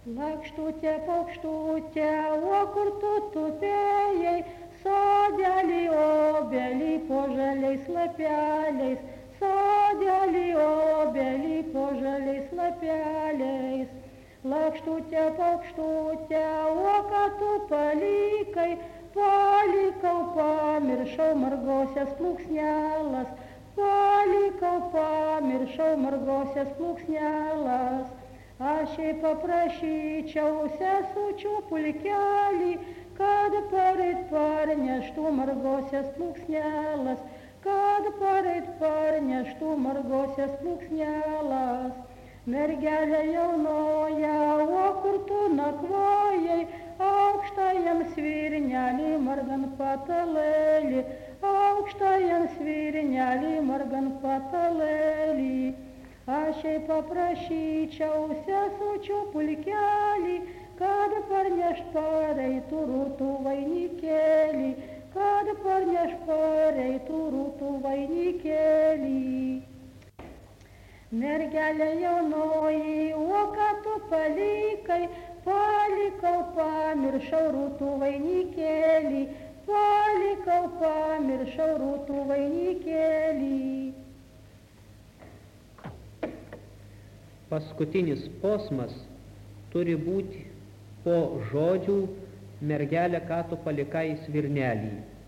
Lakštutė, paukštutė, o kur tu tupėjai, sodelį obelį po žaliais lapeliais, sodelį obelį po žaliais lapeliais. Lakštutė, paukštutė, o ką tu palikai, palikau, pamiršau margosios plunksnelas, palikau, pamiršau margosios plunksnelas. Aš jai paprašyčiau sesučių pulkelį, kad paryt parneštų margosios plunksnelas, kad paryt parneštų margosios plunksnelas. Mergelė jaunoja, o kur tu nakvojai, aukštajam svirnelį margant patalėlį, aukštajam svirnelį margant patalėlį. Aš jai paprašyčiau sesučių pulkelį, kad parnešt pareitų rūtų vainikėlį, kad parnešt pareitų rūtų vainikėlį. Mergelė jaunoji, o ką tu palikai, palikau, pamiršau rūtų vainikėlį, palikau, pamiršau rūtų vainikėlį. Paskutinis posmas turi būti po žodžių mergelė, ką tu palikai svirnelį.